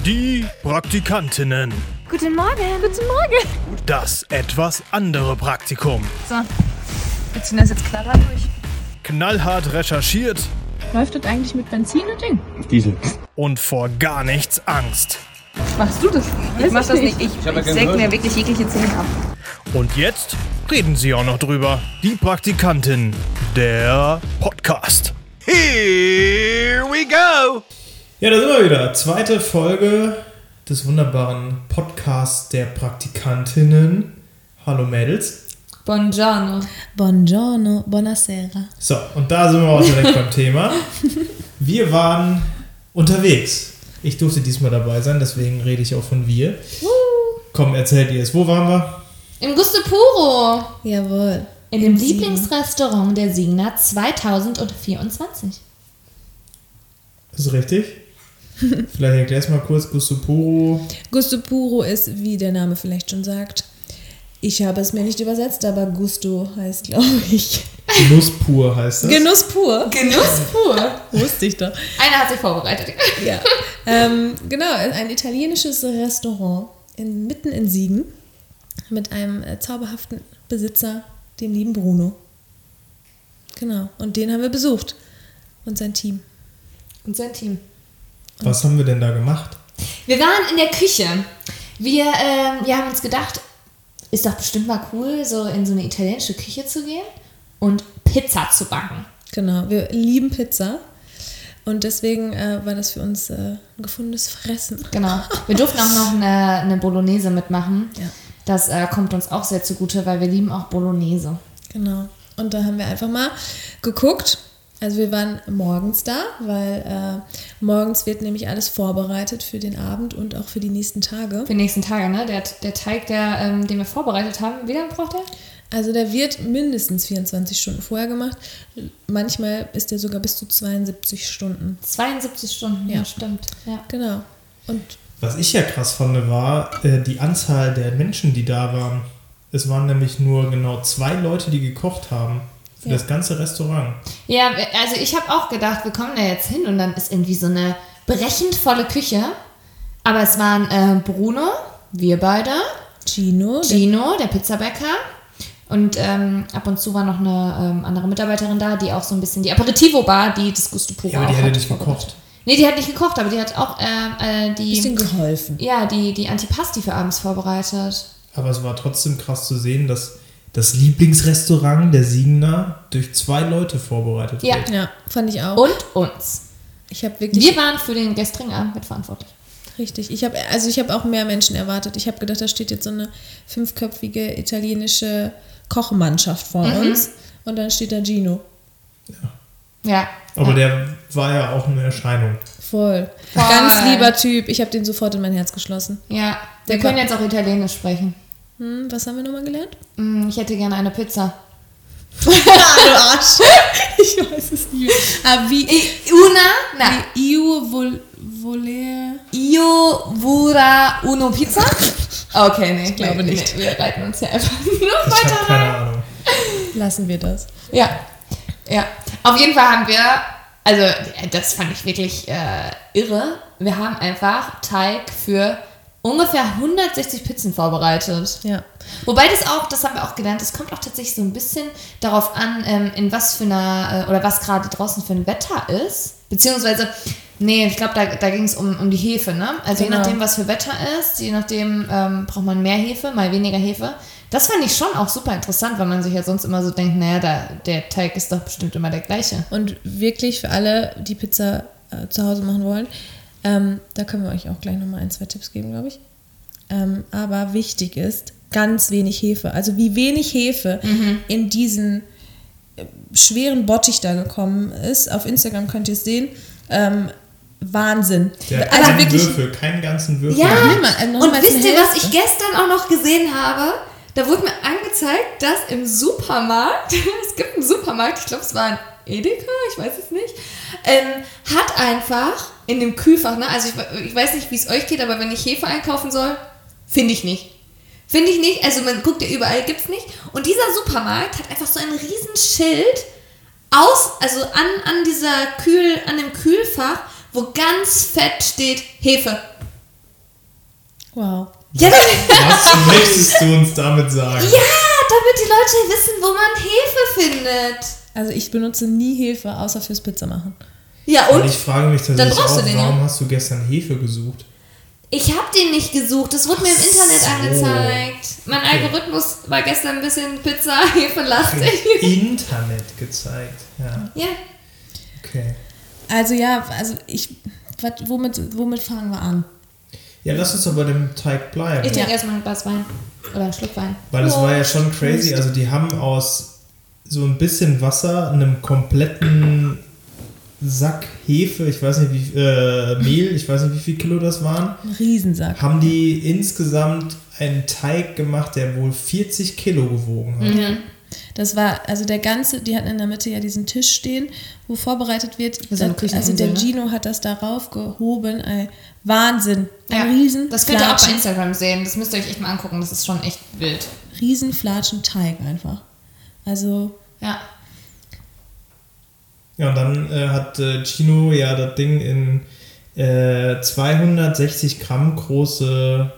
Die Praktikantinnen. Guten Morgen. Guten Morgen. Das etwas andere Praktikum. So, wir ziehen das jetzt knallhart durch. Knallhart recherchiert. Läuft das eigentlich mit Benzin und Ding? Diesel. Und vor gar nichts Angst. Machst du das? Ich mach das nicht. Ich säg mir wirklich jegliche Zähne ab. Und jetzt reden sie auch noch drüber. Die Praktikantin, der Podcast. Here we go! Ja, da sind wir wieder. Zweite Folge des wunderbaren Podcasts der Praktikantinnen. Hallo Mädels. Buongiorno. Buongiorno, buonasera. So, und da sind wir auch direkt beim Thema. Wir waren unterwegs. Ich durfte diesmal dabei sein, deswegen rede ich auch von wir. Komm, erzählt ihr es. Wo waren wir? Im Gusto Puro. Jawohl. In dem Lieblingsrestaurant der Signa 2024. Ist richtig? Vielleicht erklärst du mal kurz Gusto Puro. Gusto Puro ist, wie der Name vielleicht schon sagt. Ich habe es mir nicht übersetzt, aber Gusto heißt, glaube ich. Genuss pur heißt das. Genuss pur. Genuss pur. Wusste ich doch. Einer hat sich vorbereitet. Ja. Genau, ein italienisches Restaurant mitten in Siegen mit einem zauberhaften Besitzer, dem lieben Bruno. Genau, und den haben wir besucht. Und sein Team. Und sein Team. Was haben wir denn da gemacht? Wir waren in der Küche. Wir haben uns gedacht, ist doch bestimmt mal cool, so in so eine italienische Küche zu gehen und Pizza zu backen. Genau, wir lieben Pizza. Und deswegen war das für uns ein gefundenes Fressen. Genau. Wir durften auch noch eine Bolognese mitmachen. Ja. Das kommt uns auch sehr zugute, weil wir lieben auch Bolognese. Genau. Und da haben wir einfach mal geguckt. Also wir waren morgens da, weil morgens wird nämlich alles vorbereitet für den Abend und auch für die nächsten Tage. Für die nächsten Tage, ne? Der Teig, den wir vorbereitet haben, wie lange braucht der? Also der wird mindestens 24 Stunden vorher gemacht. Manchmal ist der sogar bis zu 72 Stunden. 72 Stunden, ja, stimmt. Ja. Genau. Und Was ich ja krass fand, war die Anzahl der Menschen, die da waren. Es waren nämlich nur genau 2 Leute, die gekocht haben. Für das ganze Restaurant. Ja, also ich habe auch gedacht, wir kommen da jetzt hin und dann ist irgendwie so eine brechend volle Küche. Aber es waren Bruno, wir beide, Gino, der Pizzabäcker. Und ab und zu war noch eine andere Mitarbeiterin da, die auch so ein bisschen die Aperitivo-Bar, die das Gusto Puro Ja, aber die auch hat ja nicht gekocht. Nee, die hat nicht gekocht, aber die hat auch ein bisschen geholfen. Ja, die Antipasti für abends vorbereitet. Aber es war trotzdem krass zu sehen, dass das Lieblingsrestaurant der Siegener durch 2 Leute vorbereitet wird. Ja, fand ich auch. Und uns. Ich habe wirklich... Wir waren für den gestrigen Abend mitverantwortlich. Richtig. Ich habe auch mehr Menschen erwartet. Ich habe gedacht, da steht jetzt so eine 5-köpfige italienische Kochmannschaft vor uns. Und dann steht da Gino. Ja. Aber der war ja auch eine Erscheinung. Voll. Ganz lieber Typ. Ich habe den sofort in mein Herz geschlossen. Ja, wir können jetzt auch Italienisch sprechen. Was haben wir nochmal gelernt? Ich hätte gerne eine Pizza. Du Arsch. Ich weiß es nicht. Aber Io vura uno Pizza? Okay, nee. Ich glaube nicht. Nee, wir reiten uns hier einfach nur Ich weiter habe keine rein. Ahnung. Lassen wir das. Ja. Auf jeden Fall haben wir, also das fand ich wirklich irre, wir haben einfach Teig für ungefähr 160 Pizzen vorbereitet. Ja. Wobei das haben wir auch gelernt, es kommt auch tatsächlich so ein bisschen darauf an, in was für einer, oder was gerade draußen für ein Wetter ist. Beziehungsweise, nee, ich glaube, da ging es um die Hefe, ne? Also Je nachdem, was für Wetter ist, je nachdem braucht man mehr Hefe, mal weniger Hefe. Das fand ich schon auch super interessant, weil man sich ja sonst immer so denkt, naja, der Teig ist doch bestimmt immer der gleiche. Und wirklich für alle, die Pizza zu Hause machen wollen, da können wir euch auch gleich nochmal 1-2 Tipps geben, glaube ich. Aber wichtig ist, ganz wenig Hefe. Also wie wenig Hefe in diesen schweren Bottich da gekommen ist. Auf Instagram könnt ihr es sehen. Wahnsinn. Der Also keinen wirklich, Würfel, keinen ganzen Würfel. Ja, noch und mal wisst zur ihr, was Hälfte. ich gestern auch noch gesehen habe? Da wurde mir angezeigt, dass im Supermarkt, es gibt einen Supermarkt, ich glaube, es war ein Edeka, ich weiß es nicht, hat einfach in dem Kühlfach, ne, also ich weiß nicht, wie es euch geht, aber wenn ich Hefe einkaufen soll, finde ich nicht. Also man guckt ja überall, gibt's nicht. Und dieser Supermarkt hat einfach so ein riesen Schild an dem Kühlfach, wo ganz fett steht Hefe. Wow. Ja, Was möchtest du uns damit sagen? damit die Leute wissen, wo man Hefe findet. Also ich benutze nie Hefe, außer fürs Pizza machen. Ja, Und und? ich frage mich tatsächlich brauchst du auch, den, warum ja? hast du gestern Hefe gesucht? Ich habe den nicht gesucht, das wurde mir im Internet so. angezeigt. Mein Algorithmus war gestern ein bisschen Pizza-Hefe-lastig. Im Internet gezeigt. Ja, Ja. okay. Also womit fangen wir an? Ja, lass uns doch bei dem Teig bleiben. Ich trinke erstmal ein Glas Wein. Oder einen Schluck Wein. Weil es war ja schon crazy. Also die haben aus so ein bisschen Wasser, einem kompletten Sack Hefe, ich weiß nicht wie Mehl, ich weiß nicht wie viel Kilo das waren, Ein Riesensack. haben die insgesamt einen Teig gemacht, der wohl 40 Kilo gewogen hat. Mhm. Das war, also die hatten in der Mitte ja diesen Tisch stehen, wo vorbereitet wird. So eine Also Kücheninsel, der ne? Gino hat das darauf gehoben. Wahnsinn. Ein Ja, riesen das könnt ihr auch bei Flatschen- Instagram sehen. Das müsst ihr euch echt mal angucken. Das ist schon echt wild. Riesenflatschen Teig einfach. Also, Ja. Ja, und dann hat Gino ja das Ding in 260 Gramm große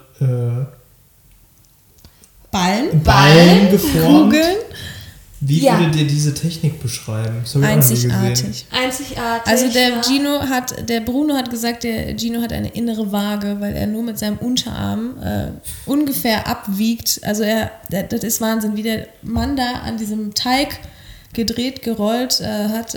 Ballen geformt. Kugeln. Wie Ja. würdet ihr diese Technik beschreiben? Das hab ich auch noch nie gesehen. Einzigartig. Einzigartig. Also ja. der Bruno hat gesagt, der Gino hat eine innere Waage, weil er nur mit seinem Unterarm ungefähr abwiegt. Also das ist Wahnsinn, wie der Mann da an diesem Teig gedreht, gerollt hat.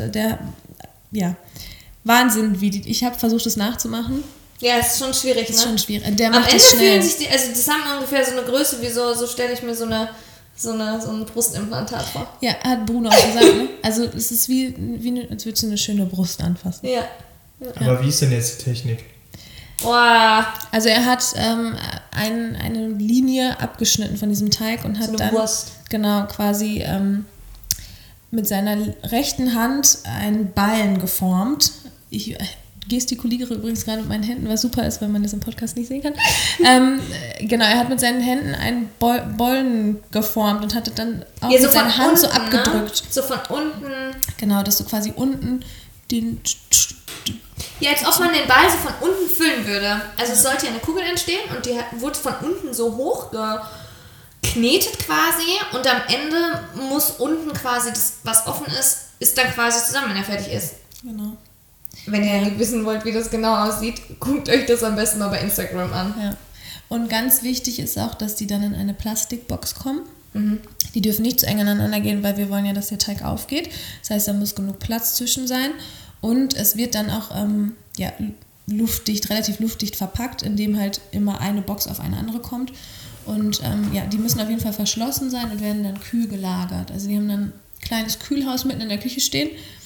Wahnsinn, ich habe versucht, es nachzumachen. Ja, ist schon schwierig, Ist ne? schon schwierig. Der Am macht Ende das schnell. fühlen sich das haben ungefähr so eine Größe wie so stelle ich mir so ein Brustimplantat vor. Ja, hat Bruno auch gesagt. Ne? Also es ist als würdest du eine schöne Brust anfassen. Ja. Aber wie ist denn jetzt die Technik? Boah, Also er hat eine Linie abgeschnitten von diesem Teig und hat so eine dann Wurst. genau quasi mit seiner rechten Hand einen Ballen geformt. Ich gestikuliere übrigens gerade mit meinen Händen, was super ist, wenn man das im Podcast nicht sehen kann. Genau, er hat mit seinen Händen einen Bollen geformt und hatte dann auch Ja, so mit seiner von Hand so unten, abgedrückt. Ne? So von unten. Genau, dass du quasi unten den... Ja, als ob man den Ball so von unten füllen würde. Also es sollte ja eine Kugel entstehen und die wurde von unten so hoch geknetet quasi und am Ende muss unten quasi das, was offen ist dann quasi zusammen, wenn er fertig ist. Genau. Wenn ihr wissen wollt, wie das genau aussieht, guckt euch das am besten mal bei Instagram an. Ja. Und ganz wichtig ist auch, dass die dann in eine Plastikbox kommen. Die dürfen nicht zu eng aneinander gehen, weil wir wollen ja, dass der Teig aufgeht. Das heißt, da muss genug Platz zwischen sein. Und es wird dann auch relativ luftdicht verpackt, indem halt immer eine Box auf eine andere kommt. Und die müssen auf jeden Fall verschlossen sein und werden dann kühl gelagert. Also die haben dann ein kleines Kühlhaus mitten in der Küche stehen.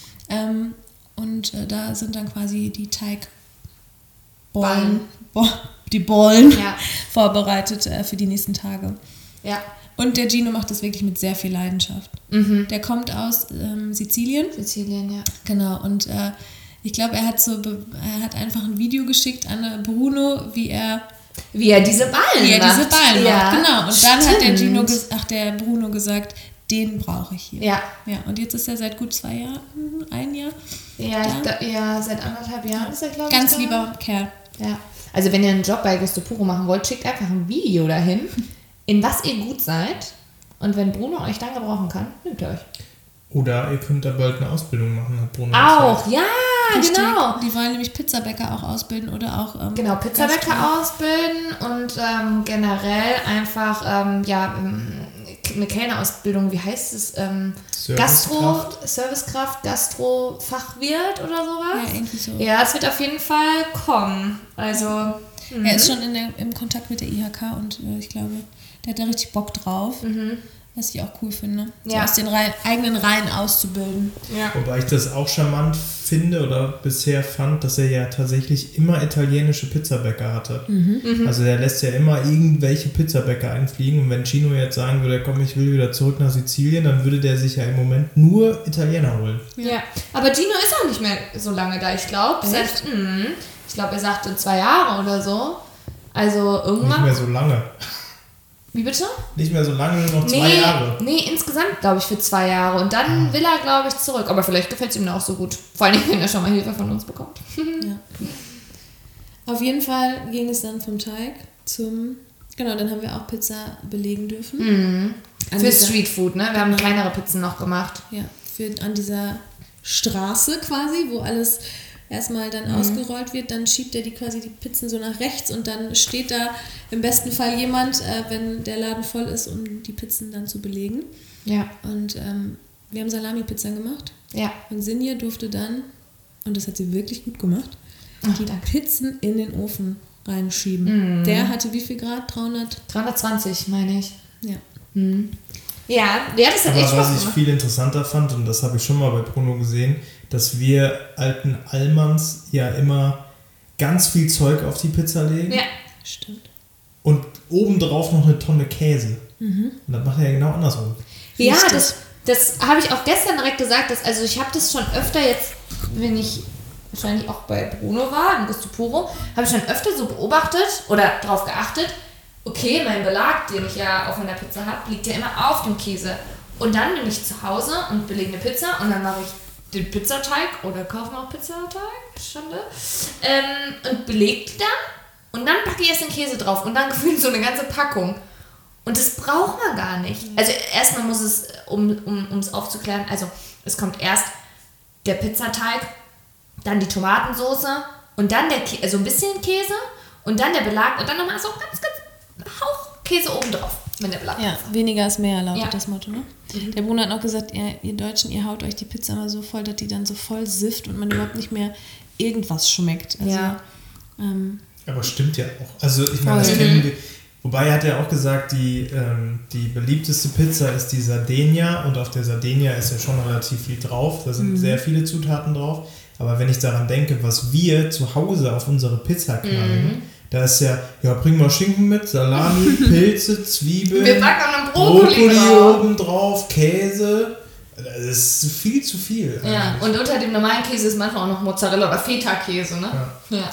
Da sind dann quasi die Teigbollen, die Bollen Ja. vorbereitet für die nächsten Tage. Ja. Und der Gino macht das wirklich mit sehr viel Leidenschaft. Der kommt aus Sizilien. Sizilien, ja. Genau, und ich glaube, er hat einfach ein Video geschickt an Bruno, wie er Wie er diese Ballen macht. macht. Genau, und dann hat Stimmt. der Bruno gesagt, den brauche ich hier. Ja. Ja, und jetzt ist er seit gut 2 Jahren, ein Jahr. Ja, seit 1,5 Jahren ist er, glaube ich. Ganz da. lieber Kerl. Ja. Also wenn ihr einen Job bei Gusto Puro machen wollt, schickt einfach ein Video dahin, in was ihr gut seid. Und wenn Bruno euch dann gebrauchen kann, nimmt er euch. Oder ihr könnt da bald eine Ausbildung machen, hat Bruno Auch, gesagt. ja, Richtig. genau. Die wollen nämlich Pizzabäcker auch ausbilden oder auch Genau, Pizzabäcker ausbilden und generell einfach eine Kellnerausbildung, wie heißt es? Servicekraft, Gastro-Fachwirt oder sowas. Ja, irgendwie so. Ja, es wird auf jeden Fall kommen. Also, Er ist schon im Kontakt mit der IHK und ich glaube, der hat da richtig Bock drauf. Was ich auch cool finde. So Ja. aus den eigenen Reihen auszubilden. ja. Wobei ich das auch charmant finde oder bisher fand, dass er ja tatsächlich immer italienische Pizzabäcker hatte. Also der lässt ja immer irgendwelche Pizzabäcker einfliegen und wenn Gino jetzt sagen würde, komm, ich will wieder zurück nach Sizilien, dann würde der sich ja im Moment nur Italiener holen. Ja, aber Gino ist auch nicht mehr so lange da, ich glaube. Ich glaube, er sagte 2 Jahre oder so. Also Nicht irgendwann. mehr so lange. Wie bitte? Nicht mehr so lange, nur noch 2 Jahre. Nee, insgesamt glaube ich für 2 Jahre. Und dann will er, glaube ich, zurück. Aber vielleicht gefällt es ihm auch so gut. Vor allem, wenn er schon mal Hilfe von uns bekommt. Ja. Auf jeden Fall ging es dann vom Teig dann haben wir auch Pizza belegen dürfen. Für Streetfood, ne? Wir haben kleinere Pizzen noch gemacht. Ja, an dieser Straße quasi, wo alles erstmal dann ausgerollt wird, dann schiebt er die Pizzen so nach rechts und dann steht da im besten Fall jemand, wenn der Laden voll ist, um die Pizzen dann zu belegen. Ja. Und wir haben Salami-Pizza gemacht. Ja. Und Sinje durfte dann, und das hat sie wirklich gut gemacht, die Pizzen in den Ofen reinschieben. Der hatte wie viel Grad? 320, meine ich. Ja. Ja, das hat Aber echt Spaß was ich gemacht. viel interessanter fand, und das habe ich schon mal bei Bruno gesehen, dass wir alten Allmanns ja immer ganz viel Zeug auf die Pizza legen. Ja. Stimmt. Und obendrauf noch eine Tonne Käse. Und das macht er ja genau andersrum. Ja, Richtig. das habe ich auch gestern direkt gesagt. Also ich habe das schon öfter jetzt, wenn ich wahrscheinlich auch bei Bruno war, im Gusto Puro, habe ich schon öfter so beobachtet oder darauf geachtet, okay, mein Belag, den ich ja auf meiner Pizza habe, liegt ja immer auf dem Käse. Und dann bin ich zu Hause und belege eine Pizza und dann mache ich den Pizzateig oder kaufe mir auch Pizzateig, Schande, und belege die dann und dann packe ich erst den Käse drauf und dann gefühlt so eine ganze Packung. Und das braucht man gar nicht. Also erstmal muss es, um es aufzuklären, also es kommt erst der Pizzateig, dann die Tomatensauce und dann also ein bisschen Käse und dann der Belag und dann nochmal so ganz Hauch Käse oben drauf, wenn der Belag Ja, ist. weniger ist mehr, lautet Ja. das Motto, ne? Der Bruno hat noch gesagt, ihr Deutschen, ihr haut euch die Pizza immer so voll, dass die dann so voll sifft und man überhaupt nicht mehr irgendwas schmeckt. Also, Ja. Aber stimmt ja auch. Also ich meine, das kennen wir. Wobei er hat ja auch gesagt, die beliebteste Pizza ist die Sardinia und auf der Sardinia ist ja schon relativ viel drauf. Da sind sehr viele Zutaten drauf. Aber wenn ich daran denke, was wir zu Hause auf unsere Pizza knallen, da ist ja, bring mal Schinken mit, Salami, Pilze, Zwiebeln, Wir packen auch noch Brokkoli drauf. oben drauf, Käse. Das ist viel zu viel. Ja, eigentlich. und unter dem normalen Käse ist manchmal auch noch Mozzarella oder Feta-Käse, ne? Ja.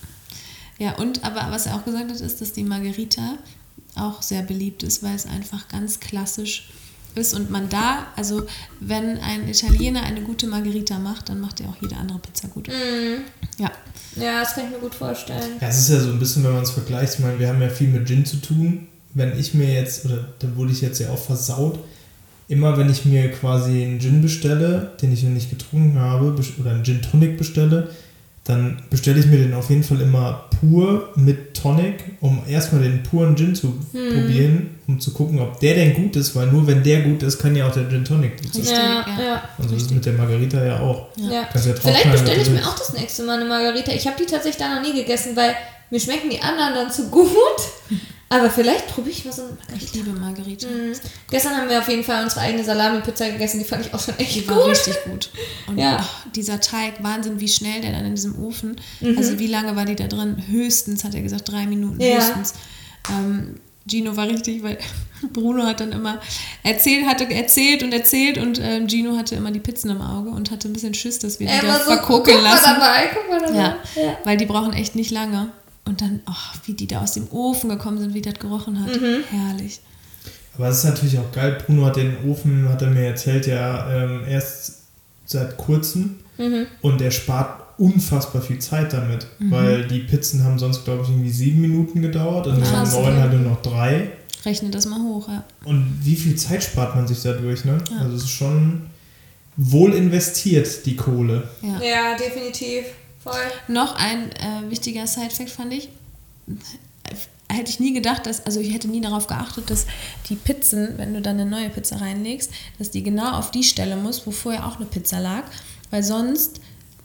Ja, aber was er auch gesagt hat, ist, dass die Margherita auch sehr beliebt ist, weil es einfach ganz klassisch ist und man da, also wenn ein Italiener eine gute Margherita macht, dann macht er auch jede andere Pizza gut. Ja. Ja, das kann ich mir gut vorstellen. Ja, es ist ja so ein bisschen, wenn man es vergleicht, ich meine, wir haben ja viel mit Gin zu tun. Wenn ich mir jetzt, oder da wurde ich jetzt ja auch versaut, immer wenn ich mir quasi einen Gin bestelle, den ich noch nicht getrunken habe, oder einen Gin Tonic bestelle, dann bestelle ich mir den auf jeden Fall immer pur mit Tonic, um erstmal den puren Gin zu probieren, um zu gucken, ob der denn gut ist, weil nur wenn der gut ist, kann ja auch der Gin Tonic gut sein. Ja. Und so ist es mit der Margarita ja auch. Ja. Kannst ja drauf Vielleicht knallen, bestelle was ich du mir auch das nächste Mal eine Margarita. Ich habe die tatsächlich da noch nie gegessen, weil mir schmecken die anderen dann zu gut. Aber vielleicht probiere ich mal so eine Margarita. Ich liebe Margherita. Gestern haben wir auf jeden Fall unsere eigene Salami-Pizza gegessen. Die fand ich auch schon echt Die gut. war richtig gut. Und Ja. dieser Teig, Wahnsinn, wie schnell der dann in diesem Ofen, also wie lange war die da drin? Höchstens, hat er gesagt, 3 Minuten, höchstens. Gino war richtig, weil Bruno hat dann immer erzählt und Gino hatte immer die Pizzen im Auge und hatte ein bisschen Schiss, dass wir die da verkokeln lassen. Guck mal dabei. Ja, weil die brauchen echt nicht lange. Und dann, wie die da aus dem Ofen gekommen sind, wie das gerochen hat. Herrlich. Aber es ist natürlich auch geil. Bruno hat den Ofen, hat er mir erzählt, ja erst seit kurzem. Und er spart unfassbar viel Zeit damit. Weil die Pizzen haben sonst, glaube ich, irgendwie 7 Minuten gedauert und Krass, den neuen halt nur noch 3. Rechne das mal hoch, ja. Und wie viel Zeit spart man sich dadurch, ne? Ja. Also es ist schon wohl investiert, die Kohle. Ja, definitiv. Voll. Noch ein wichtiger Side-Fact fand ich, hätte ich nie gedacht, ich hätte nie darauf geachtet, dass die Pizzen, wenn du dann eine neue Pizza reinlegst, dass die genau auf die Stelle muss, wo vorher auch eine Pizza lag, weil sonst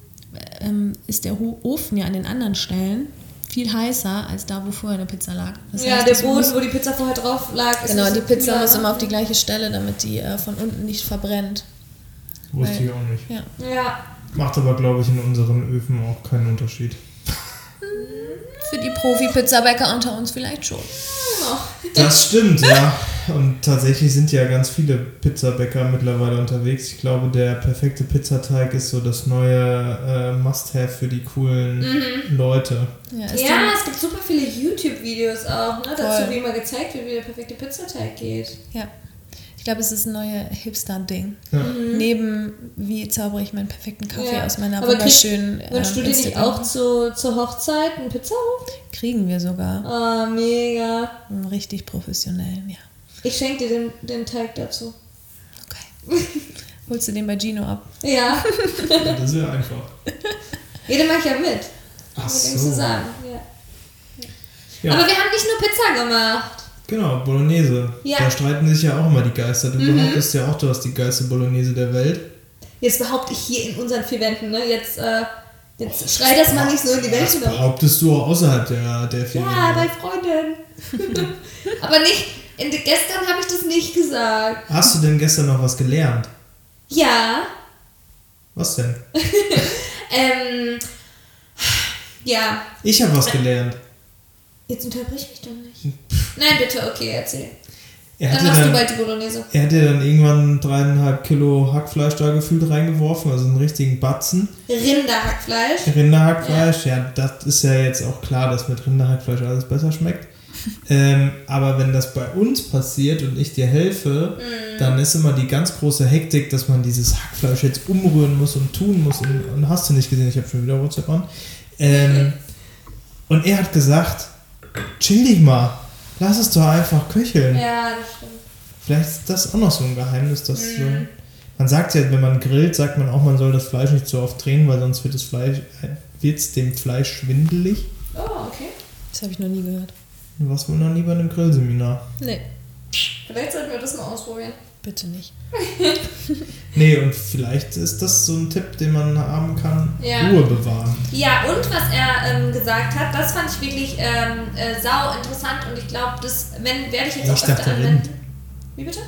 ist der Ofen ja an den anderen Stellen viel heißer als da, wo vorher eine Pizza lag. Das heißt, der es Boden, muss- wo die Pizza vorher drauf lag, ist Genau, ein die bisschen Pizza kühler, muss ne? immer auf die gleiche Stelle, damit die von unten nicht verbrennt. Wusste ich auch nicht. Ja. Ja. Macht aber, glaube ich, in unseren Öfen auch keinen Unterschied. Für die Profi-Pizzabäcker unter uns vielleicht schon. Das stimmt, ja. Und tatsächlich sind ja ganz viele Pizzabäcker mittlerweile unterwegs. Ich glaube, der perfekte Pizzateig ist so das neue Must-Have für die coolen Leute. Ja, Es gibt super viele YouTube-Videos auch, ne? Dazu, wie immer gezeigt wird, wie der perfekte Pizzateig geht. Ja. Ich glaube, es ist ein neues Hipster-Ding. Ja. Neben, wie zaubere ich meinen perfekten Kaffee Ja. aus meiner Aber wunderschönen wünschst du dir nicht auch zur Hochzeit einen Pizzaofen? Kriegen wir sogar. Ah, mega. Einen richtig professionellen, ja. Ich schenke dir den Teig dazu. Okay. Holst du den bei Gino ab? Ja. Das wäre einfach. Jeder macht ja mit. Ach Mit dem so. zusammen. Ja. Ja. Aber wir haben nicht nur Pizza gemacht. Genau, Bolognese. Ja. Da streiten sich ja auch immer die Geister. Du behauptest ja auch, du hast die geilste Bolognese der Welt. Jetzt behaupte ich hier in unseren 4 Wänden, ne? Jetzt schrei das mal nicht so in die Welt Das hinaus. behauptest du auch außerhalb der 4 Ja, Wände. bei Freunden. Aber nicht, gestern habe ich das nicht gesagt. Hast du denn gestern noch was gelernt? Ja. Was denn? Ja. Ich habe was gelernt. Jetzt unterbrich mich doch nicht. Nein, bitte, okay, erzähl. Er Dann hatte machst du dann, bald die Bolognese. er hat ja dann irgendwann 3,5 Kilo Hackfleisch da gefühlt reingeworfen, also einen richtigen Batzen. Rinderhackfleisch. Rinderhackfleisch, ja, das ist ja jetzt auch klar, dass mit Rinderhackfleisch alles besser schmeckt. Aber wenn das bei uns passiert und ich dir helfe, dann ist immer die ganz große Hektik, dass man dieses Hackfleisch jetzt umrühren muss und tun muss. Und hast du nicht gesehen, ich habe schon wieder WhatsApp an. Und er hat gesagt, chill dich mal, lass es doch einfach köcheln. Ja, das stimmt. Vielleicht ist das auch noch so ein Geheimnis, dass so, man sagt ja, wenn man grillt, sagt man auch, man soll das Fleisch nicht so oft drehen, weil sonst wird's dem Fleisch schwindelig. Oh, okay. Das habe ich noch nie gehört. Du warst wohl noch nie bei einem Grillseminar. Nee, Vielleicht sollten wir das mal ausprobieren. bitte nicht. Nee, und vielleicht ist das so ein Tipp, den man haben kann, Ja. Ruhe bewahren. Ja, und was er gesagt hat, das fand ich wirklich sau interessant und ich glaube, das werde ich jetzt Ich auch öfter dachte anwenden. Wie bitte?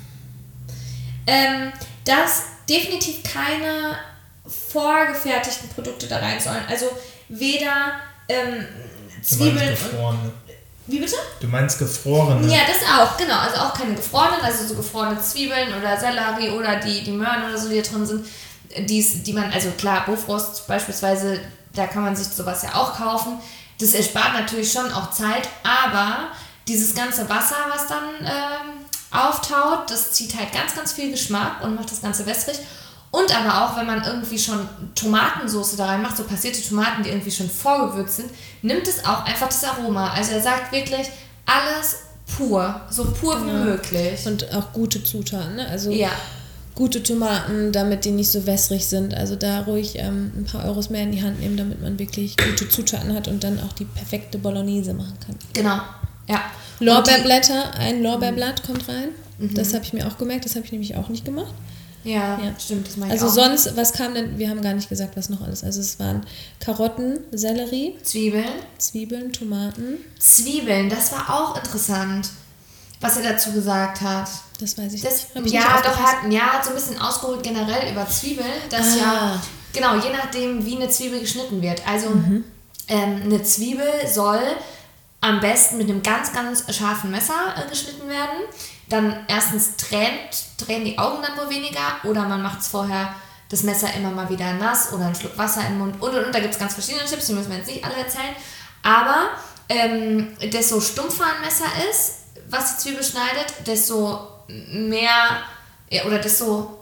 Dass definitiv keine vorgefertigten Produkte da rein sollen. Also weder Zwiebeln und... gefrorene. Wie bitte? Du meinst gefrorene? Ja, das auch, genau. Also auch keine gefrorenen, also so gefrorene Zwiebeln oder Sellerie oder die Möhren oder so, die da drin sind. Die man, also klar, Bofrost beispielsweise, da kann man sich sowas ja auch kaufen. Das erspart natürlich schon auch Zeit, aber dieses ganze Wasser, was dann auftaut, das zieht halt ganz, ganz viel Geschmack und macht das Ganze wässrig. Und aber auch, wenn man irgendwie schon Tomatensauce da reinmacht, so passierte Tomaten, die irgendwie schon vorgewürzt sind, nimmt es auch einfach das Aroma. Also er sagt wirklich, alles pur, so pur wie möglich. Und auch gute Zutaten, ne? Also Ja. gute Tomaten, damit die nicht so wässrig sind. Also da ruhig ein paar Euros mehr in die Hand nehmen, damit man wirklich gute Zutaten hat und dann auch die perfekte Bolognese machen kann. Genau, ja. Lorbeerblätter, ein Lorbeerblatt kommt rein. Das habe ich mir auch gemerkt, das habe ich nämlich auch nicht gemacht. Ja, Ja. stimmt, das meine ich Also auch. sonst, was kam denn? Wir haben gar nicht gesagt, was noch alles. Also es waren Karotten, Sellerie, Zwiebeln, Tomaten. Zwiebeln, das war auch interessant, was er dazu gesagt hat. Das weiß ich Das, nicht. Hab ich ja, nicht doch, aufgepasst. hat so ein bisschen ausgeholt generell über Zwiebeln, dass ja, genau, je nachdem, wie eine Zwiebel geschnitten wird. Also eine Zwiebel soll am besten mit einem ganz, ganz scharfen Messer geschnitten werden. Dann erstens tränen die Augen dann wohl weniger oder man macht es vorher das Messer immer mal wieder nass oder einen Schluck Wasser im Mund und. Da gibt es ganz verschiedene Tipps, die müssen wir jetzt nicht alle erzählen. Aber desto stumpfer ein Messer ist, was die Zwiebel schneidet, desto mehr oder desto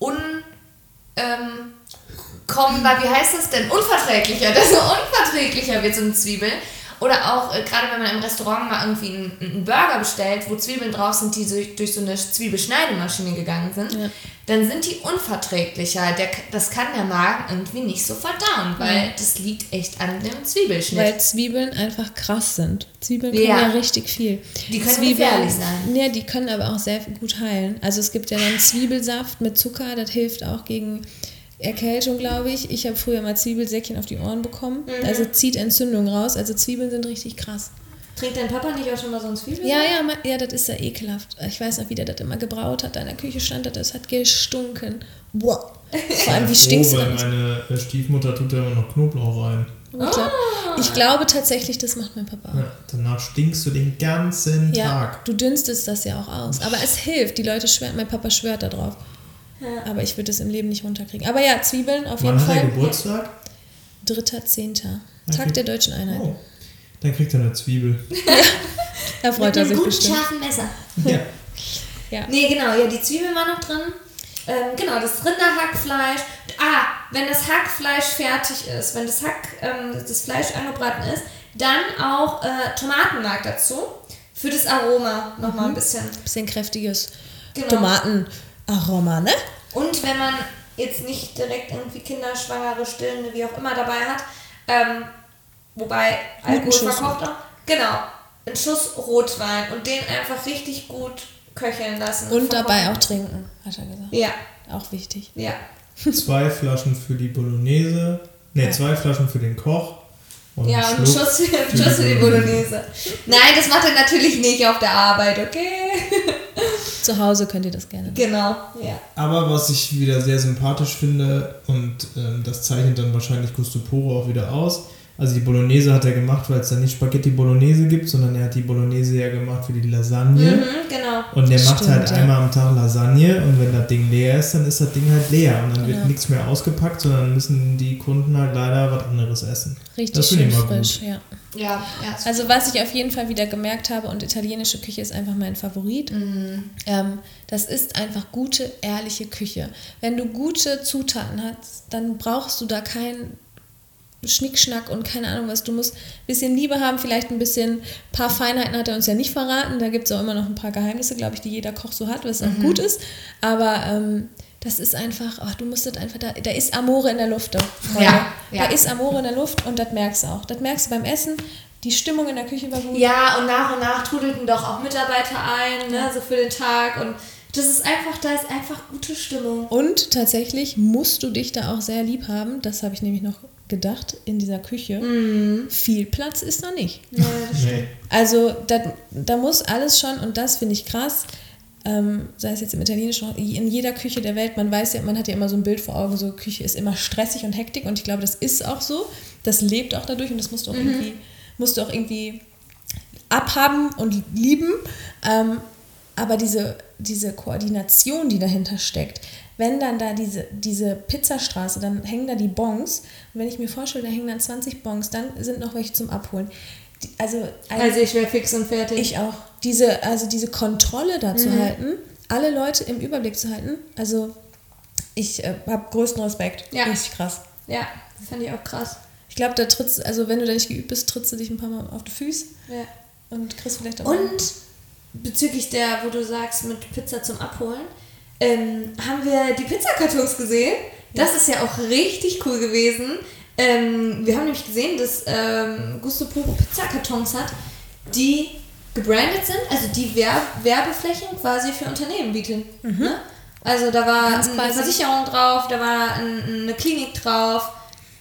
wie heißt das denn? Desto unverträglicher wird so eine Zwiebel. Oder auch, gerade wenn man im Restaurant mal irgendwie einen Burger bestellt, wo Zwiebeln drauf sind, die durch so eine Zwiebelschneidemaschine gegangen sind, dann sind die unverträglicher. Das kann der Magen irgendwie nicht so verdauen, weil das liegt echt an dem Zwiebelschnitt. Weil Zwiebeln einfach krass sind. Zwiebeln können ja richtig viel. Die können gefährlich sein. Ja, die können aber auch sehr gut heilen. Also es gibt ja dann Zwiebelsaft mit Zucker, das hilft auch gegen Erkältung, glaube ich. Ich habe früher mal Zwiebelsäckchen auf die Ohren bekommen. Also zieht Entzündung raus. Also Zwiebeln sind richtig krass. Trinkt dein Papa nicht auch schon mal so ein Zwiebeln? Ja, das ist ja ekelhaft. Ich weiß noch, wie der das immer gebraut hat. Da in der Küche stand das hat gestunken. Boah. Vor allem, wie stinkst du weil das? meine Stiefmutter tut da immer noch Knoblauch rein. Ich glaube tatsächlich, das macht mein Papa auch. Ja, danach stinkst du den ganzen Ja, Tag. du dünstest das ja auch aus. Aber es hilft. Die Leute schwören, mein Papa schwört da drauf. Ja. Aber ich würde es im Leben nicht runterkriegen. Aber ja, Zwiebeln auf jeden Wann hat er Fall. Geburtstag? 3.10. Tag der Deutschen Einheit. Oh, dann kriegt er eine Zwiebel. Da freut er sich guten, bestimmt. scharfen Messer. Ja. Ja. Nee, genau, ja, die Zwiebeln waren noch drin. Genau, das Rinderhackfleisch. Wenn das Hackfleisch fertig ist, wenn das Fleisch angebraten ist, dann auch Tomatenmark dazu. Für das Aroma nochmal ein bisschen. Bisschen kräftiges Genau. Tomatenaroma, ne? Und wenn man jetzt nicht direkt irgendwie Kinder, Schwangere, Stillende, wie auch immer dabei hat, wobei Alkohol Schuss. verkocht auch, genau, einen Schuss Rotwein und den einfach richtig gut köcheln lassen. Und dabei verkochen. auch trinken, hat er gesagt. Ja, Auch wichtig. ja. 2 Flaschen für die Bolognese. Ne, 2 Flaschen für den Koch. Und Ja, und einen Schuss für die Bolognese. Nein, das macht er natürlich nicht auf der Arbeit, okay? Zu Hause könnt ihr das gerne. Genau, ja. Aber was ich wieder sehr sympathisch finde, und das zeichnet dann wahrscheinlich Gusto Puro auch wieder aus, also die Bolognese hat er gemacht, weil es da nicht Spaghetti Bolognese gibt, sondern er hat die Bolognese ja gemacht für die Lasagne. Genau. Und der macht Stimmt, halt ja. einmal am Tag Lasagne und wenn das Ding leer ist, dann ist das Ding halt leer und dann wird Genau. nichts mehr ausgepackt, sondern müssen die Kunden halt leider was anderes essen. Richtig Das finde schön ich mal frisch, gut. ja. Ja, ja. Also was ich auf jeden Fall wieder gemerkt habe, und italienische Küche ist einfach mein Favorit, das ist einfach gute, ehrliche Küche. Wenn du gute Zutaten hast, dann brauchst du da keinen Schnickschnack und keine Ahnung was. Du musst ein bisschen Liebe haben, vielleicht ein paar Feinheiten hat er uns ja nicht verraten. Da gibt es auch immer noch ein paar Geheimnisse, glaube ich, die jeder Koch so hat, was auch gut ist. Aber das ist einfach, du musst das einfach, da ist Amore in der Luft. Freunde. Ja, ja. Da ist Amore in der Luft und das merkst du auch. Das merkst du beim Essen. Die Stimmung in der Küche war gut. Ja, und nach trudelten doch auch Mitarbeiter ein, ne, so für den Tag. Und da ist einfach gute Stimmung. Und tatsächlich musst du dich da auch sehr lieb haben. Das habe ich nämlich noch gedacht in dieser Küche. Viel Platz ist da nicht. Ja, Nee. Also da muss alles schon, und das finde ich krass, sei es jetzt im Italienischen, in jeder Küche der Welt, man weiß ja, man hat ja immer so ein Bild vor Augen, so Küche ist immer stressig und Hektik, und ich glaube, das ist auch so. Das lebt auch dadurch, und das musst du auch irgendwie abhaben und lieben. Aber diese Koordination, die dahinter steckt, wenn dann da diese Pizzastraße, dann hängen da die Bons, und wenn ich mir vorstelle, da hängen dann 20 Bons, dann sind noch welche zum Abholen. Also ich wäre fix und fertig. ich auch. Diese Kontrolle da zu halten, alle Leute im Überblick zu halten, also ich habe größten Respekt. Ja. Richtig krass. Ja, das fand ich auch krass. Ich glaube, wenn du da nicht geübt bist, trittst du dich ein paar Mal auf die Füße Ja. und kriegst vielleicht auch... Und bezüglich wo du sagst, mit Pizza zum Abholen, haben wir die Pizzakartons gesehen. Das ist ja auch richtig cool gewesen. Wir haben nämlich gesehen, dass Gusto Puro Pizzakartons hat, die gebrandet sind, also die Werbeflächen quasi für Unternehmen bieten. Ne? Also da war Ganz eine basic. Versicherung drauf, da war eine Klinik drauf.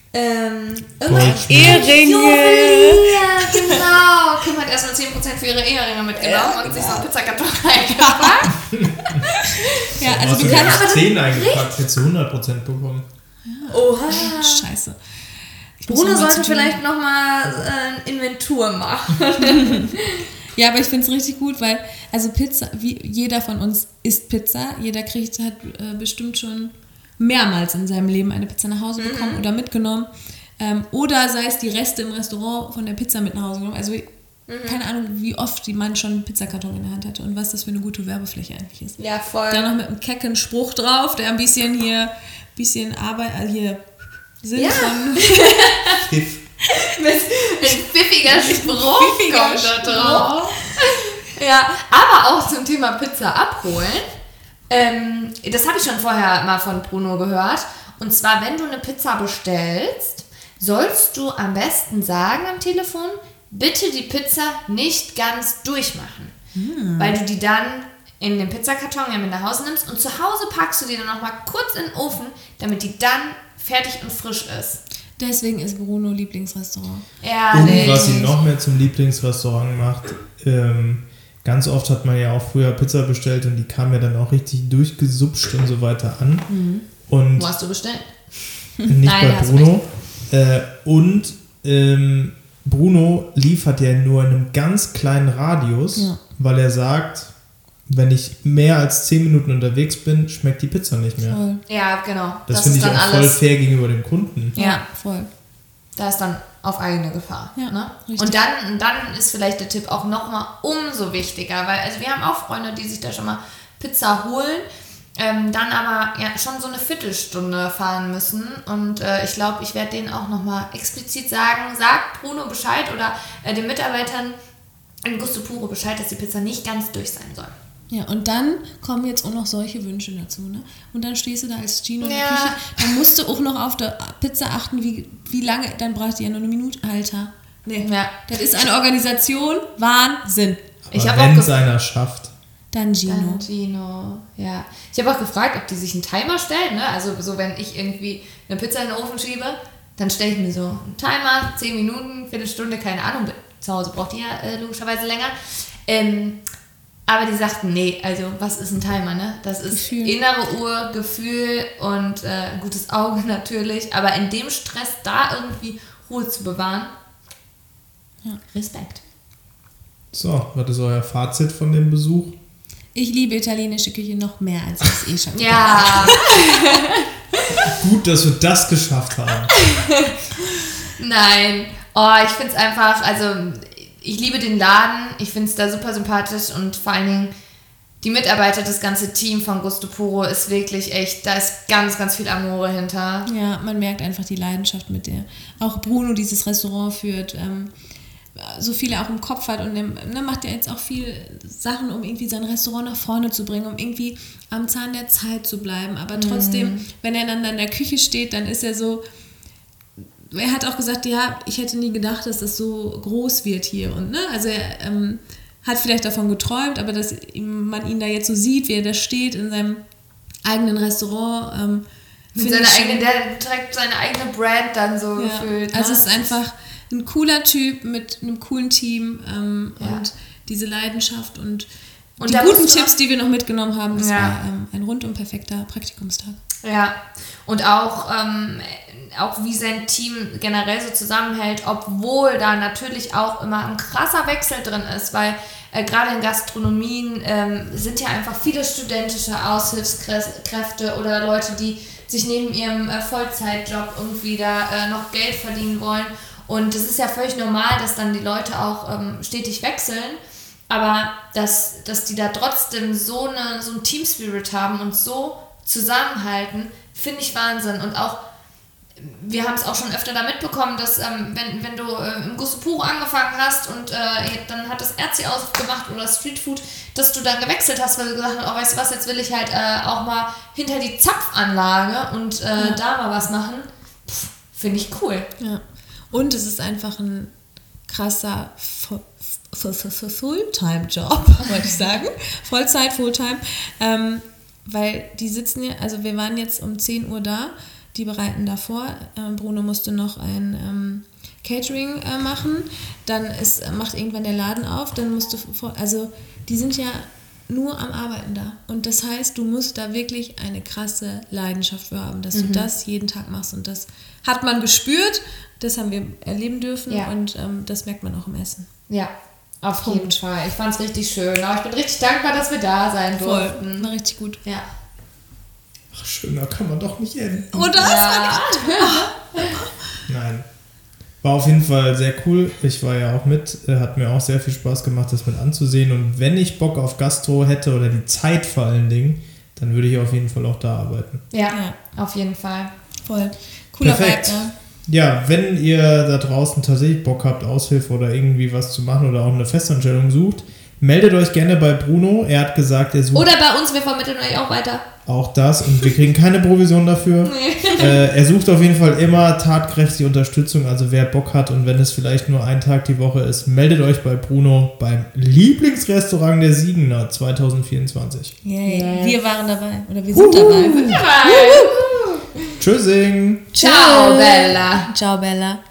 Eheringe. Juwelier, genau. Kim hat erstmal 10% für ihre Eheringe mitgenommen und sich so einen Pizzakarton reingepackt. Ja, Also also du du kannst... hast 10 eingepackt, hättest du 100% bekommen. Oha. Scheiße. Ich muss Bruno noch mal sollte zu tun. vielleicht nochmal Inventur machen. Ja, aber ich finde es richtig gut, weil, also Pizza, wie jeder von uns isst Pizza, jeder hat bestimmt schon mehrmals in seinem Leben eine Pizza nach Hause bekommen oder mitgenommen. Oder sei es die Reste im Restaurant von der Pizza mit nach Hause genommen. Also keine Ahnung, wie oft die Mann schon einen Pizzakarton in der Hand hatte und was das für eine gute Werbefläche eigentlich ist. Ja, voll. Dann noch mit einem kecken Spruch drauf, der ein bisschen Arbeit, Sinn Ja. von... Pfiff. Ein pfiffiger Spruch kommt da drauf. Ja, aber auch zum Thema Pizza abholen. Das habe ich schon vorher mal von Bruno gehört. Und zwar, wenn du eine Pizza bestellst, sollst du am besten sagen am Telefon, bitte die Pizza nicht ganz durchmachen. Weil du die dann in den Pizzakarton ja mit nach Hause nimmst und zu Hause packst du die dann nochmal kurz in den Ofen, damit die dann fertig und frisch ist. Deswegen ist Bruno Lieblingsrestaurant. Ehrlich. Und was ihn noch mehr zum Lieblingsrestaurant macht, ganz oft hat man ja auch früher Pizza bestellt und die kam ja dann auch richtig durchgesupscht und so weiter an. Und Wo hast du bestellt? nicht Nein, bei hast Bruno. Bruno liefert ja nur in einem ganz kleinen Radius, weil er sagt, wenn ich mehr als 10 Minuten unterwegs bin, schmeckt die Pizza nicht mehr. Voll. Ja, genau. Das finde ich auch voll fair gegenüber dem Kunden. Ja, Voll. da ist dann auf eigene Gefahr. Ja, Ne? richtig. Und dann ist vielleicht der Tipp auch nochmal umso wichtiger, weil also wir haben auch Freunde, die sich da schon mal Pizza holen, dann aber ja schon so eine Viertelstunde fahren müssen. Und ich glaube, ich werde denen auch nochmal explizit sagen, sagt Bruno Bescheid oder den Mitarbeitern in Gusto Puro Bescheid, dass die Pizza nicht ganz durch sein soll. Ja, und dann kommen jetzt auch noch solche Wünsche dazu, ne? Und dann stehst du da als Gino in der Küche, dann musst du auch noch auf der Pizza achten, wie lange, dann brauchst du ja nur eine Minute, Alter. Nee, das ist eine Organisation, Wahnsinn. Wenn es einer schafft. Dann Gino. Ja. Ich habe auch gefragt, ob die sich einen Timer stellen, ne? Also so, wenn ich irgendwie eine Pizza in den Ofen schiebe, dann stelle ich mir so einen Timer, 10 Minuten, Viertelstunde, keine Ahnung, zu Hause braucht die ja logischerweise länger. Aber die sagten, nee, also was ist ein Timer, ne? Das ist Gefühl. Innere Uhr, Gefühl und ein gutes Auge natürlich. Aber in dem Stress da irgendwie Ruhe zu bewahren, Respekt. So, was ist euer Fazit von dem Besuch? Ich liebe italienische Küche noch mehr, als ich es schon gesagt habe. Gut, dass wir das geschafft haben. Nein. Ich finde es einfach, also ich liebe den Laden, ich finde es da super sympathisch und vor allen Dingen die Mitarbeiter, das ganze Team von Gusto Puro ist wirklich echt, da ist ganz, ganz viel Amore hinter. Ja, man merkt einfach die Leidenschaft, mit der auch Bruno dieses Restaurant führt, so viele auch im Kopf hat und macht ja jetzt auch viel Sachen, um irgendwie sein Restaurant nach vorne zu bringen, um irgendwie am Zahn der Zeit zu bleiben, aber trotzdem, wenn er dann in der Küche steht, dann ist er so. Er hat auch gesagt, ja, ich hätte nie gedacht, dass das so groß wird hier. Und, ne? Also er hat vielleicht davon geträumt, aber dass man ihn da jetzt so sieht, wie er da steht in seinem eigenen Restaurant. Der trägt seine eigene Brand dann so gefühlt. Also es ist einfach ein cooler Typ mit einem coolen Team und diese Leidenschaft und die guten Tipps, die wir noch mitgenommen haben, das war ein rundum perfekter Praktikumstag. Ja, und auch wie sein Team generell so zusammenhält, obwohl da natürlich auch immer ein krasser Wechsel drin ist, weil gerade in Gastronomien sind ja einfach viele studentische Aushilfskräfte oder Leute, die sich neben ihrem Vollzeitjob irgendwie da noch Geld verdienen wollen. Und es ist ja völlig normal, dass dann die Leute auch stetig wechseln, aber dass die da trotzdem so einen Team-Spirit haben und so zusammenhalten, finde ich Wahnsinn. Und auch, wir haben es auch schon öfter da mitbekommen, dass wenn du im Gusto Puro angefangen hast und dann hat das Erzi aufgemacht oder Streetfood, dass du dann gewechselt hast, weil du gesagt hast, weißt du was, jetzt will ich halt auch mal hinter die Zapfanlage und da mal was machen. Finde ich cool. Ja. Und es ist einfach ein krasser Fulltime-Job, wollte ich sagen. Vollzeit, Fulltime. Weil die sitzen ja, also wir waren jetzt um 10 Uhr da, die bereiten davor. Bruno musste noch ein Catering machen, dann macht irgendwann der Laden auf, dann musst du, also die sind ja nur am Arbeiten da. Und das heißt, du musst da wirklich eine krasse Leidenschaft für haben, dass du das jeden Tag machst. Und das hat man gespürt, das haben wir erleben dürfen und das merkt man auch im Essen. Ja, auf jeden Fall. Ich fand es richtig schön. Aber ich bin richtig dankbar, dass wir da sein durften. War richtig gut. Ja. Ach, schöner kann man doch nicht enden. Oder? Ja. Nein. War auf jeden Fall sehr cool. Ich war ja auch mit. Hat mir auch sehr viel Spaß gemacht, das mit anzusehen. Und wenn ich Bock auf Gastro hätte oder die Zeit vor allen Dingen, dann würde ich auf jeden Fall auch da arbeiten. Ja. Auf jeden Fall. Voll. Cooler Perfekt. Vibe, Ja, wenn ihr da draußen tatsächlich Bock habt, Aushilfe oder irgendwie was zu machen oder auch eine Festanstellung sucht, meldet euch gerne bei Bruno. Er hat gesagt, er sucht... Oder bei uns, wir vermitteln euch auch weiter. Auch das und wir kriegen keine Provision dafür. Nee. Er sucht auf jeden Fall immer tatkräftige Unterstützung, also wer Bock hat und wenn es vielleicht nur ein Tag die Woche ist, meldet euch bei Bruno beim Lieblingsrestaurant der Siegener 2024. Yeah. Wir waren dabei oder wir sind dabei. Tschüssing. Ciao, Bella. Ciao, Bella.